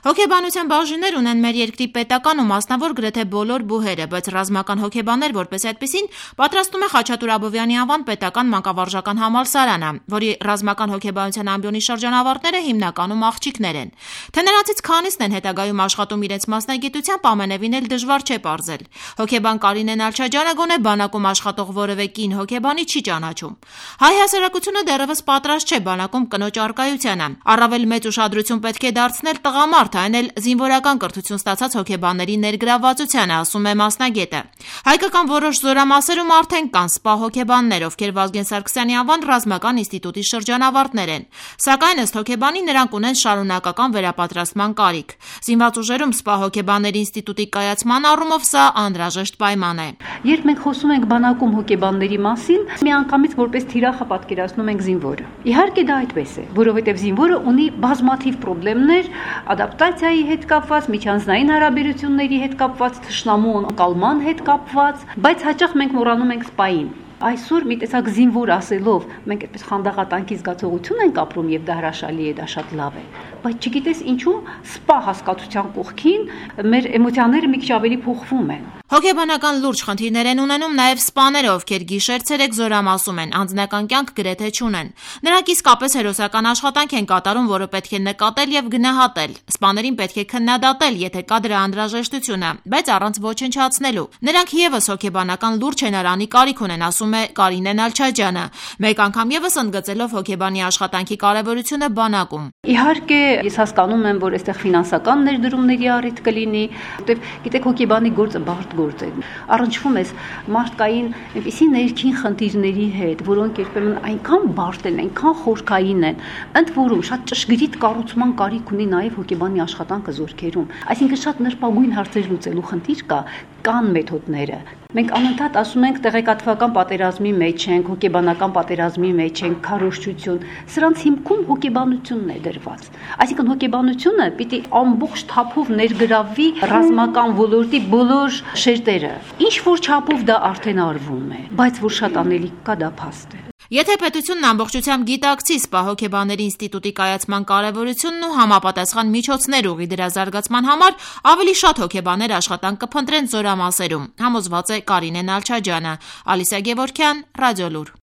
Հոգեբանության բաժիններ ունեն մեր երկրի պետական ու մասնավոր գրեթե բոլոր բուհերը, բայց ռազմական հոգեբաններ որպես այդպիսին պատրաստում է Խաչատուր Աբովյանի անվան պետական մանկավարժական համալսարանը, որի ռազմական հոգեբանության ամբիոնի շրջանավարտները հիմնականում աղջիկներ են։ Թե նրանցից քանիսն են հետագայում աշխատում իրենց մասնագիտությամբ, ամենևին էլ դժվար չէ պարզել։ Հոգեբան Կարինե Նալչաջյանը գոնե բանակում աշխատող որևէ կին հոգեբանի չի ճանաչում։ Հայ հասարակությունը դեռևս պատրաստ չէ բանակում կնոջ առկայությանը։ Առավել մեծ ուշադրություն պետք է դարձնել տղամարդ, այն էլ զինվորական կրթություն ստացած հոգեբանների ներգրավվածությանը, ասում է մասնագետը։ Հայկական որոշ զորամասերում արդեն կան սպա հոգեբաններ, ովքեր Վազգեն Սարգսյանի անվան ռազմական ինստիտուտի շրջանավարտներ են։ Սակայն ըստ հոգեբանի նրանք ունեն շարունակական վերապատրաստման կարիք։ Զինված ուժերում սպա հոգեբանների ինստիտուտի կայացման առումով սա անհրաժեշտ պայման է։ Երբ մենք խոսում ենք բանակում հոգեբանների մասին, միանգամից որպես թիրախը պատկերացնում ենք զինվորը։ Իհարկե դա այդպես է, որովհետև զինվորը ունի բազմաթիվ խնդիրներ, ադապտացիայի հետ կապված, միջանձնային հարաբերությունների հետ կապված, թշնամու անկալման հետ կապված, բայց հաճախ մենք մոռանում ենք սպային։ Այսօր մի տեսակ զինվոր ասելով մենք այդպես խանդաղատանքի զգացողություն ենք ապրում եւ դա հրաշալի է, դա շատ լավ է, բայց չգիտես ինչու սպա հասկացության կողքին մեր էմոցիաները մի քիչ ավելի փոխվում են։ Հոգեբանական լուրջ խնդիրներ են ունենում նաև սպաները, ովքեր գիշեր-ցերեկ զորամասում են, անձնական կյանք գրեթե չունեն։ Նրանք իսկապես հերոսական աշխատանք են կատարում, որը պետք է նկատել եւ գնահատել։ Սպաներին պետք է քննադատել, եթե կա դրա անհրաժեշտությունը, բայց առանց ոչնչացնելու։ Նրանք եւս հոգեբանական լուրջ հենարանի կարիք ունեն, ասում է Կարինե Նալչաջյանը, մեկ անգամ եւս ընդգծելով հոգեբանի աշխատանքի կարեւորությունը բանակում։ Իհարկե, ես հասկանում եմ, որ այստեղ ֆինանսական ներդրումների առիթ կլինի, որտեղ գիտեք հոգեբանի գործը բարդ գործ է։ Առնչվում ես մարդկային այնպիսի ներքին խնդիրների հետ, որոնք երբեմն այնքան բարդ են, այնքան խորքային են, ընդ որում շատ ճշգրիտ կառուցման կարիք ունի նաև հոգեբանի աշխատանքը զորքերում։ Այսինքն շատ նրբագույն հարցեր լուծելու խնդիր կա, կան մեթոդները։ Մենք անընդհատ ասում ենք տեղեկատվական պատերազմի մեջ ենք, հոգեբանական պատերազմի մեջ ենք, քարոզչություն։ Սրանց հիմքում հոգեբանությունն է դրված։ Այսինքն հոգեբանությունը պիտի ամբողջ թափով ներգրավվի ռազմական ոլորտի բոլոր շերտերը։ Ինչ որ չափով դա արդեն արվում է, բայց որ շատ անելիք կա, դա փաստ է։ Եթե պետությունն ամբողջությամբ գիտակցի սպա հոգեբանների ինստիտուտի կայացման կարևորությունն ու համապատասխան միջոցներ ուղղի դրա զարգացման համար, ավելի շատ հոգեբաներ աշխատանք կփնտրեն զորամասերում, համոզված է Կարինե Նալչաջյանը։ Ալիսա Գևորգյան, Ռադիոլուր։